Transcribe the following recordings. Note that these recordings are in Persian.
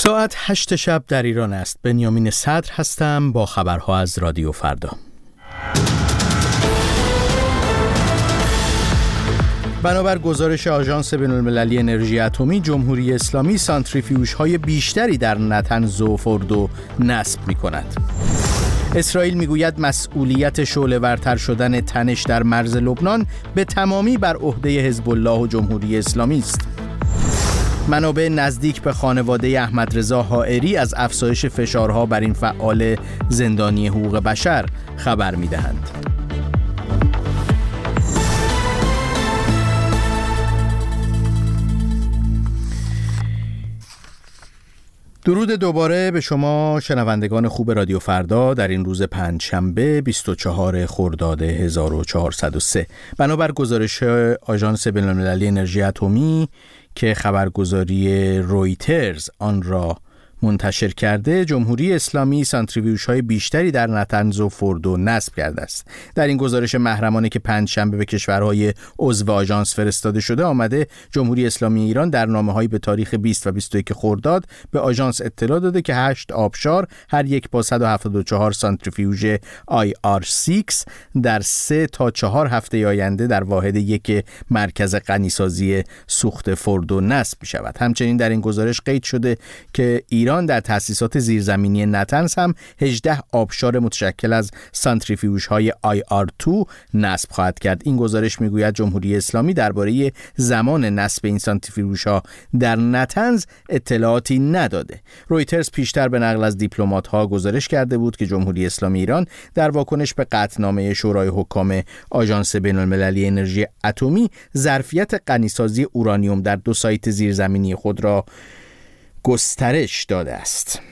ساعت 8 شب در ایران است. بنیامین صدر هستم با خبرها از رادیو فردا. بنابر گزارش آژانس بین‌المللی انرژی اتمی، جمهوری اسلامی سانتریفیوژهای بیشتری در نتنز و فردو نصب می‌کند. اسرائیل میگوید مسئولیت شعله‌ورتر شدن تنش در مرز لبنان به تمامی بر عهده حزب الله و جمهوری اسلامی است. منابع نزدیک به خانواده احمدرضا حائری از افزایش فشارها بر این فعال زندانی حقوق بشر خبر می‌دهند. درود دوباره به شما شنوندگان خوب رادیو فردا در این روز پنجشنبه 24 خرداد 1403. بنابر گزارش آژانس بین‌المللی انرژی اتمی که خبرگزاری رویترز آن را منتشر کرده، جمهوری اسلامی سانتریفیوژهای بیشتری در نتنز و فردو نصب کرده است. در این گزارش محرمانه که پنجشنبه به کشورهای عضو آژانس فرستاده شده آمده جمهوری اسلامی ایران در نامه‌هایی به تاریخ 20 و 21 خرداد به آژانس اطلاع داده که 8 آبشار هر یک با 174 سانتریفیوژ IR6 در 3 تا 4 هفته آینده در واحد یک مرکز غنیسازی سوخت فردو نصب می‌شود. همچنین در این گزارش قید شده که ایران در تأسیسات زیرزمینی نتنز هم 18 آبشار متشکل از سانتریفیوژهای IR2 نصب خواهد کرد. این گزارش میگوید جمهوری اسلامی درباره زمان نصب این سانتریفیوژها در نتنز اطلاعاتی نداده. رویترز پیشتر به نقل از دیپلمات‌ها گزارش کرده بود که جمهوری اسلامی ایران در واکنش به قطعنامه شورای حکام آژانس بین‌المللی انرژی اتمی ظرفیت غنیسازی اورانیوم در 2 سایت زیرزمینی خود را گسترش داده است.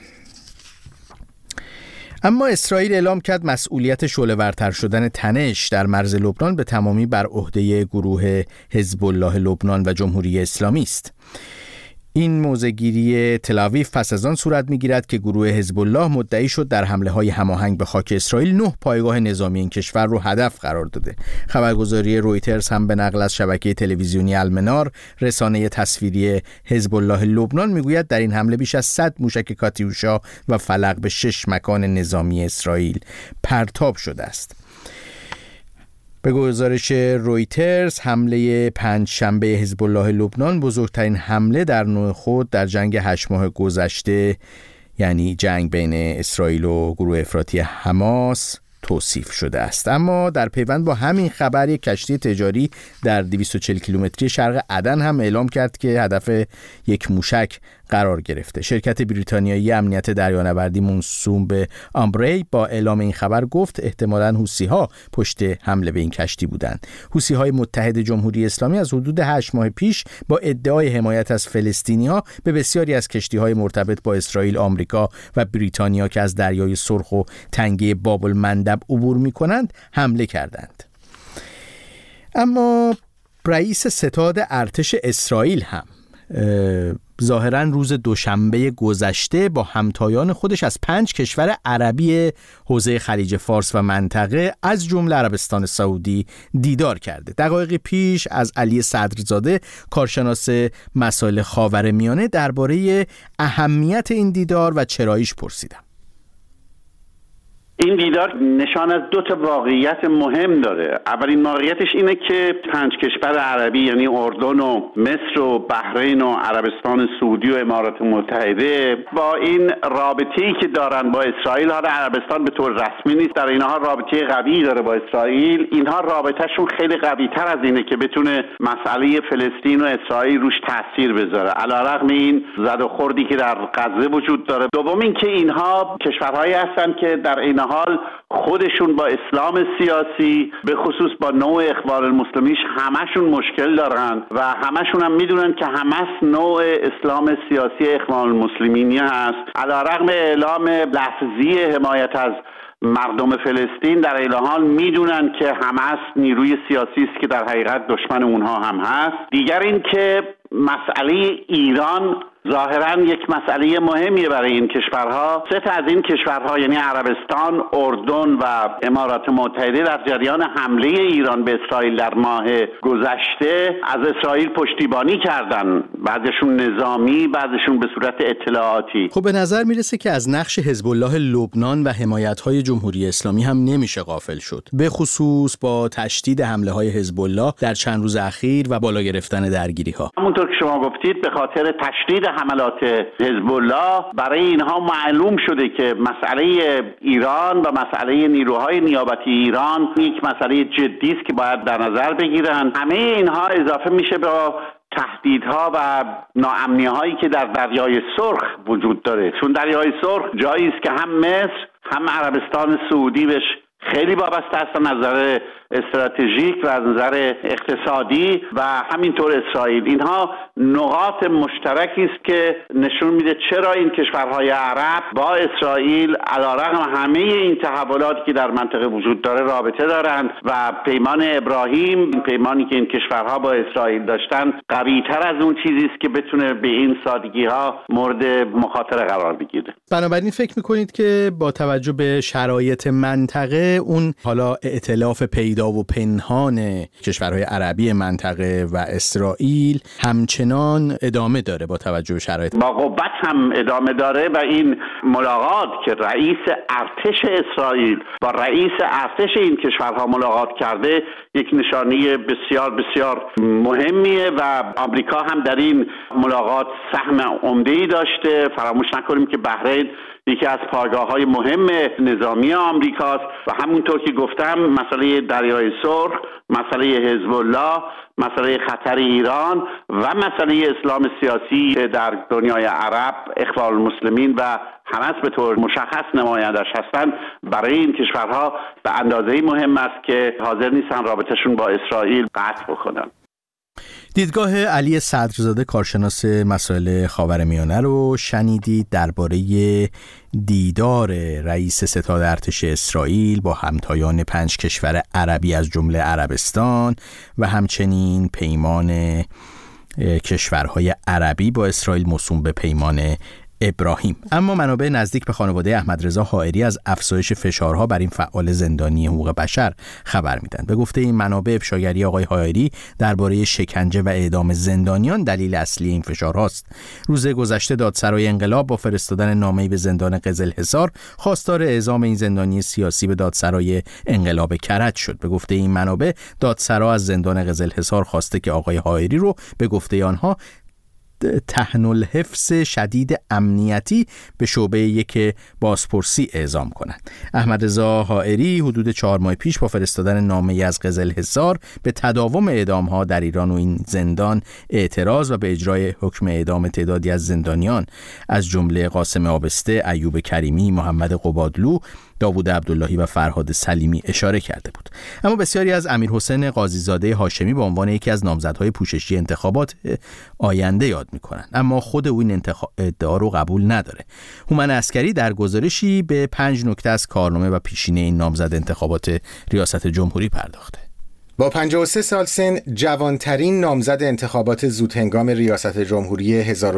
اما اسرائیل اعلام کرد مسئولیت شعله‌ورتر شدن تنش در مرز لبنان به تمامی بر عهده گروه حزب الله لبنان و جمهوری اسلامی است. این موضع‌گیری تل‌آویو پس از آن صورت می‌گیرد که گروه حزب الله مدعی شد در حمله‌های هماهنگ به خاک اسرائیل 9 پایگاه نظامی این کشور رو هدف قرار داده. خبرگزاری رویترز هم به نقل از شبکه تلویزیونی المنار، رسانه تصویری حزب الله لبنان، میگوید در این حمله بیش از 100 موشک کاتیوشا و فلق به 6 مکان نظامی اسرائیل پرتاب شده است. به گزارش رویترز، حمله پنجشنبه حزب الله لبنان بزرگترین حمله در نوع خود در جنگ 8 ماه گذشته، یعنی جنگ بین اسرائیل و گروه افراطی حماس، توصیف شده است. اما در پیوند با همین خبر، یک کشتی تجاری در 240 کیلومتری شرق عدن هم اعلام کرد که هدف یک موشک قرار گرفته. شرکت بریتانیایی امنیت دریانوردی منسوب به آمبری با اعلام این خبر گفت احتمالاً حوثی‌ها پشت حمله به این کشتی بودند. حوثی‌های متحد جمهوری اسلامی از حدود 8 ماه پیش با ادعای حمایت از فلسطینی‌ها به بسیاری از کشتی‌های مرتبط با اسرائیل، آمریکا و بریتانیا که از دریای سرخ و تنگه باب المندب عبور می‌کنند حمله کردند. اما رئیس ستاد ارتش اسرائیل هم ظاهراً روز دوشنبه گذشته با همتایان خودش از 5 کشور عربی حوزه خلیج فارس و منطقه از جمله عربستان سعودی دیدار کرده. دقایقی پیش از علی صدرزاده، کارشناس مسائل خاورمیانه، درباره اهمیت این دیدار و چراییش پرسیدم. این دیدار نشان از 2 واقعیت مهم داره. اولین واقعیتش اینه که 5 کشور عربی یعنی اردن و مصر و بحرین و عربستان سعودی و امارات متحده با این رابطه‌ای که دارن با اسرائیل، حالا عربستان به طور رسمی نیست، در اینها رابطه قوی داره با اسرائیل، اینها رابطهشون خیلی قوی‌تر از اینه که بتونه مسئله فلسطین و اسرائیل روش تاثیر بذاره، علیرغم این زد و خوردی که در غزه وجود داره. دوم این که اینها کشورهایی هستن که در این حال خودشون با اسلام سیاسی، به خصوص با نوع اخوان المسلمین، همشون مشکل دارن و همشون هم میدونن که حماس نوع اسلام سیاسی اخوان المسلمینی هست. علیرغم اعلام لفظی حمایت از مردم فلسطین، در این حال میدونن که حماس نیروی سیاسی است که در حقیقت دشمن اونها هم هست. دیگر این که مسئله ایران ظاهراً یک مسئله مهمیه برای این کشورها. سه تا از این کشورها یعنی عربستان، اردن و امارات متحده در جریان حمله ایران به اسرائیل در ماه گذشته از اسرائیل پشتیبانی کردن، بعضیشون نظامی، بعضیشون به صورت اطلاعاتی. خب به نظر میرسه که از نقش حزب الله لبنان و حمایت‌های جمهوری اسلامی هم نمیشه غافل شد، به خصوص با تشدید حمله‌های حزب الله در چند روز اخیر و بالا گرفتن درگیری‌ها. همونطور که شما گفتید به خاطر تشدید حملات حزب الله برای اینها معلوم شده که مسئله ایران و مسئله نیروهای نیابتی ایران یک مسئله جدی است که باید در نظر بگیرن. همه اینها اضافه میشه به تهدیدها و ناامنی‌هایی که در دریای سرخ وجود داره، چون دریای سرخ جایی است که هم مصر هم عربستان سعودی بهش خیلی وابسته است از نظر استراتژیک و از نظر اقتصادی و همینطور اسرائیل. اینها نقاط مشترکی است که نشون میده چرا این کشورهای عرب با اسرائیل علیرغم همه این تحولاتی که در منطقه وجود داره رابطه دارند و پیمان ابراهیم، پیمانی که این کشورها با اسرائیل داشتن، قوی‌تر از اون چیزی است که بتونه به این سادگی‌ها مورد مخاطره قرار بگیره. بنابراین فکر می‌کنید که با توجه به شرایط منطقه اون حالا ائتلاف پیدا و پنهان کشورهای عربی منطقه و اسرائیل همچنان ادامه داره با توجه به شرایط؟ با قوت هم ادامه داره و این ملاقات که رئیس ارتش اسرائیل با رئیس ارتش این کشورها ملاقات کرده یک نشانه بسیار بسیار مهمیه و آمریکا هم در این ملاقات سهم عمده‌ای داشته. فراموش نکنیم که بحرین یکی از پایگاه‌های مهم نظامی آمریکاست و همونطور که گفتم مسئله دریای سرخ، مسئله حزب الله، مسئله خطر ایران و مسئله اسلام سیاسی در دنیای عرب، اخوان المسلمین و حماس به طور مشخص نمایندش هستند، برای این کشورها به اندازه‌ای مهم است که حاضر نیستن رابطهشون با اسرائیل قطع بکنن. دیدگاه علی صدرزاده کارشناس مسائل خاورمیانه رو شنیدید درباره دیدار رئیس ستاد ارتش اسرائیل با همتایان 5 کشور عربی از جمله عربستان و همچنین پیمان کشورهای عربی با اسرائیل موسوم به پیمان ابراهیم. اما منابع نزدیک به خانواده احمدرضا حائری از افزایش فشارها بر این فعال زندانی حقوق بشر خبر میدن. به گفته این منابع افشاگری آقای حائری درباره شکنجه و اعدام زندانیان دلیل اصلی این فشارهاست. روز گذشته دادسرای انقلاب با فرستادن نامه‌ای به زندان قزلحصار خواستار اعزام این زندانی سیاسی به دادسرای انقلاب کرج شد. به گفته این منابع دادسرا از زندان قزلحصار خواسته که آقای حائری رو به گفته آنها تحت الحفظ شدید امنیتی به شعبه 1 بازپرسی اعزام کنند. احمدرضا حائری حدود 4 ماه پیش با فرستادن نامه‌ای از قزلحصار به تداوم اعدام‌ها در ایران و این زندان اعتراض و به اجرای حکم اعدام تعدادی از زندانیان از جمله قاسم آبسته، ایوب کریمی، محمد قبادلو، داوود عبداللهی و فرهاد سلیمی اشاره کرده بود. اما بسیاری از امیرحسین قاضیزاده هاشمی به عنوان یکی از نامزدهای پوششی انتخابات آینده یاد میکنن، اما خود او این ادعا رو قبول نداره. هومن عسکری در گزارشی به 5 نکته از کارنامه و پیشینه این نامزد انتخابات ریاست جمهوری پرداخته. با 53 سال سن جوانترین نامزد انتخابات زودهنگام ریاست جمهوری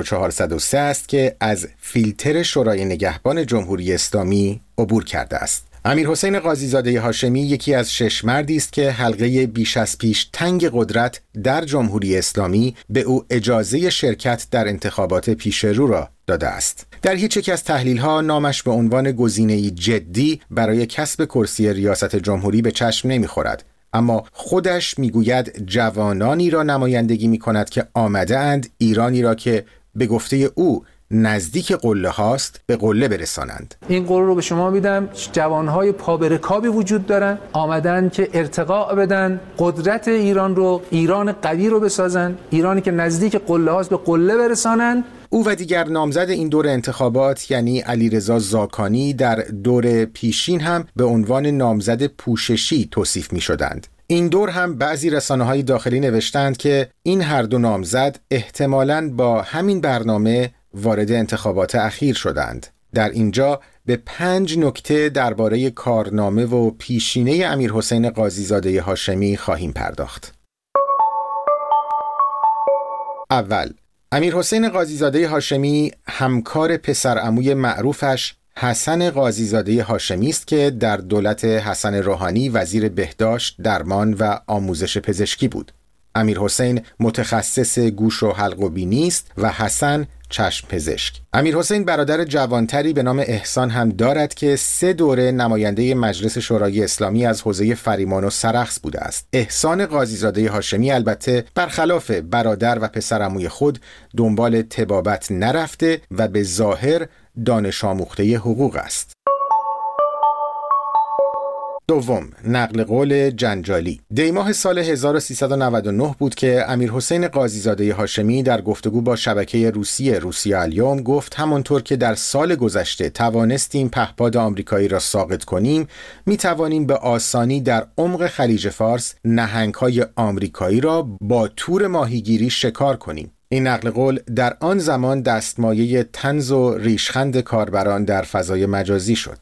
1403 است که از فیلتر شورای نگهبان جمهوری اسلامی عبور کرده است. امیرحسین قاضیزاده هاشمی یکی از 6 مردی است که حلقه بیش از پیش تنگ قدرت در جمهوری اسلامی به او اجازه شرکت در انتخابات پیش رو را داده است. در هیچ یک از تحلیل‌ها نامش به عنوان گزینه‌ای جدی برای کسب کرسی ریاست جمهوری به چشم نمی‌خورد. اما خودش میگوید جوانانی را نمایندگی می‌کند که آمده اند ایرانی را که به گفته او نزدیک قله هاست به قله برسانند. این قول رو به شما میدم، جوانهای پابرکابی وجود دارن، آمدن که ارتقا بدن، قدرت ایران رو، ایران قوی رو بسازن، ایرانی که نزدیک قله هاست به قله برسانند. او و دیگر نامزد این دور انتخابات یعنی علیرضا زاکانی در دور پیشین هم به عنوان نامزد پوششی توصیف می شدند. این دور هم بعضی رسانه‌های داخلی نوشتند که این هر دو نامزد احتمالاً با همین برنامه وارد انتخابات اخیر شدند. در اینجا به 5 نکته درباره کارنامه و پیشینه امیرحسین قاضیزاده هاشمی خواهیم پرداخت. اول، امیرحسین قاضیزاده هاشمی همکار پسرعموی معروفش حسن قاضیزاده هاشمی است که در دولت حسن روحانی وزیر بهداشت، درمان و آموزش پزشکی بود. امیرحسین متخصص گوش و حلق و بینی است و حسن چشم پزشک. امیرحسین برادر جوانتری به نام احسان هم دارد که 3 دوره نماینده مجلس شورای اسلامی از حوزه فریمان و سرخس بوده است. احسان قاضیزاده هاشمی البته برخلاف برادر و پسرعموی خود دنبال طبابت نرفته و به ظاهر دانش آموخته حقوق است. دوم، نقل قول جنجالی. دیماه سال 1399 بود که امیرحسین قاضیزاده هاشمی در گفتگو با شبکه روسیه الیوم گفت همانطور که در سال گذشته توانستیم پهپاد آمریکایی را ساقط کنیم، می توانیم به آسانی در عمق خلیج فارس نهنگ‌های آمریکایی را با تور ماهیگیری شکار کنیم. این نقل قول در آن زمان دستمایه طنز و ریشخند کاربران در فضای مجازی شد.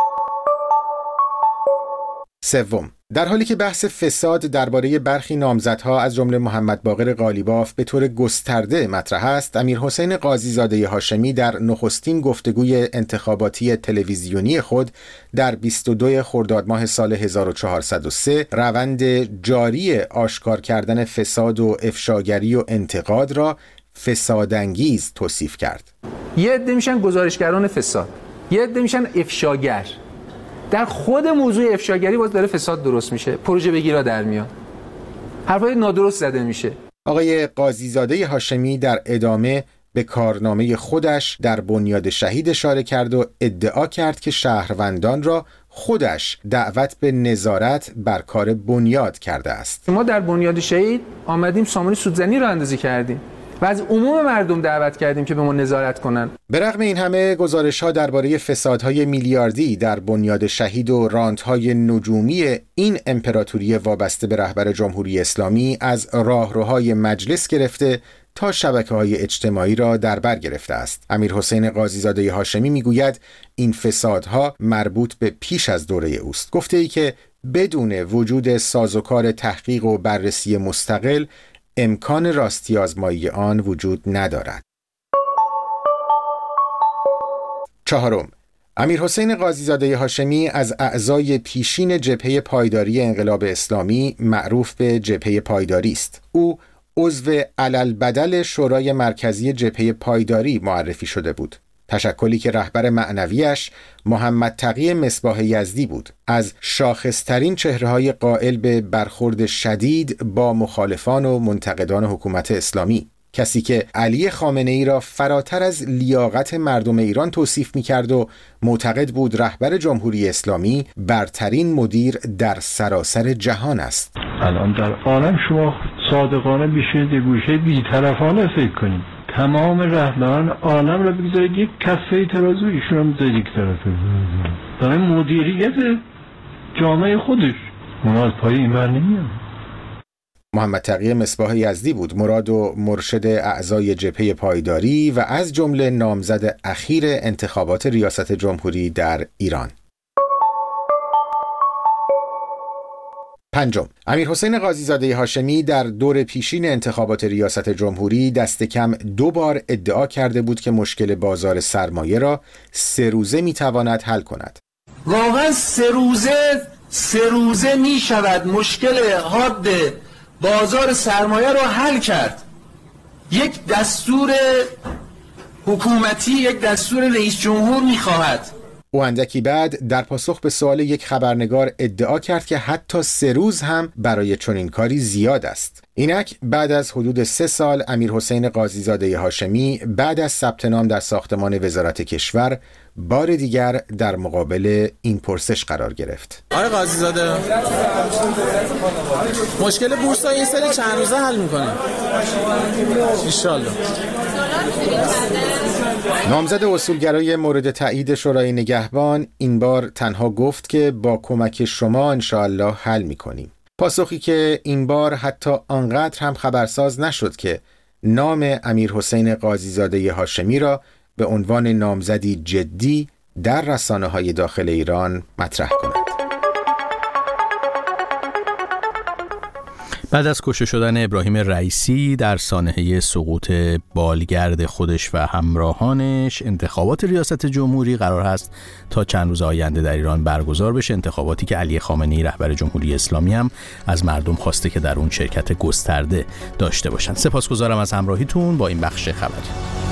سوم، در حالی که بحث فساد درباره برخی نامزدها از جمله محمد باقر قالیباف به طور گسترده مطرح است، امیرحسین قاضیزاده هاشمی در نخستین گفتگوی انتخاباتی تلویزیونی خود در 22 خرداد ماه سال 1403 روند جاری آشکار کردن فساد و افشاگری و انتقاد را فسادانگیز توصیف کرد. یه عده میشن گزارشگران فساد، یه عده میشن افشاگر. در خود موضوع افشاگری باز داره فساد درست میشه، پروژه بگیرا در میاد، حرفای نادرست زده میشه. آقای قاضیزاده هاشمی در ادامه به کارنامه خودش در بنیاد شهید اشاره کرد و ادعا کرد که شهروندان را خودش دعوت به نظارت بر کار بنیاد کرده است. ما در بنیاد شهید آمدیم سامان سودزنی را اندازی کردیم و از عموم مردم دعوت کردیم که به ما نظارت کنن. به رغم این همه گزارش‌ها درباره فسادهای میلیاردی در بنیاد شهید و رانت‌های نجومی این امپراتوری وابسته به رهبر جمهوری اسلامی از راهروهای مجلس گرفته تا شبکه‌های اجتماعی را در بر گرفته است. امیرحسین قاضیزاده هاشمی میگوید این فسادها مربوط به پیش از دوره اوست. گفته‌ای که بدون وجود سازوکار تحقیق و بررسی مستقل امکان راستی آزمایی آن وجود ندارد. چهارم، امیرحسین قاضیزاده هاشمی از اعضای پیشین جبهه پایداری انقلاب اسلامی معروف به جبهه پایداری است. او عضو علالبدل شورای مرکزی جبهه پایداری معرفی شده بود. تشکلی که رهبر معنویش محمد تقی مصباح یزدی بود، از شاخصترین چهره‌های قائل به برخورد شدید با مخالفان و منتقدان حکومت اسلامی، کسی که علی خامنه‌ای را فراتر از لیاقت مردم ایران توصیف می‌کرد و معتقد بود رهبر جمهوری اسلامی برترین مدیر در سراسر جهان است. الان در عالم شما صادقانه بشینید یه گوشه بی‌طرفانه فکر کنید، تمام رهبران عالم را بگذارید یک کفه ترازو، ایشون هم بذارید یک طرفه، برای مدیریت جامعه خودش اون از پای این بر نمیاد. محمد تقی مصباح یزدی بود مراد و مرشد اعضای جبهه پایداری و از جمله نامزد اخیر انتخابات ریاست جمهوری در ایران. پنجم، امیرحسین قاضیزاده هاشمی در دور پیشین انتخابات ریاست جمهوری دست کم 2 بار ادعا کرده بود که مشکل بازار سرمایه را 3 روزه میتواند حل کند. واقعا 3 روزه می شود مشکل حاد بازار سرمایه را حل کرد. یک دستور حکومتی، یک دستور رئیس جمهور می خواهد. او اندکی بعد در پاسخ به سوال یک خبرنگار ادعا کرد که حتی 3 روز هم برای چنین کاری زیاد است. اینک بعد از حدود 3 سال امیرحسین قاضیزاده هاشمی بعد از ثبت نام در ساختمان وزارت کشور بار دیگر در مقابل این پرسش قرار گرفت. آقای قاضیزاده، مشکل بورس این سری چند روزه حل می‌کنه؟ انشالله. نامزد اصولگرای مورد تایید شورای نگهبان این بار تنها گفت که با کمک شما انشالله حل می‌کنیم. پاسخی که این بار حتی آنقدر هم خبرساز نشد که نام امیرحسین قاضیزاده هاشمی را به عنوان نامزدی جدی در رسانه‌های داخل ایران مطرح کند. بعد از کشته شدن ابراهیم رئیسی در سانحه سقوط بالگرد خودش و همراهانش، انتخابات ریاست جمهوری قرار هست تا چند روز آینده در ایران برگزار بشه، انتخاباتی که علی خامنه‌ای رهبر جمهوری اسلامی هم از مردم خواسته که در اون شرکت گسترده داشته باشن. سپاسگزارم از همراهیتون با این بخش خبری.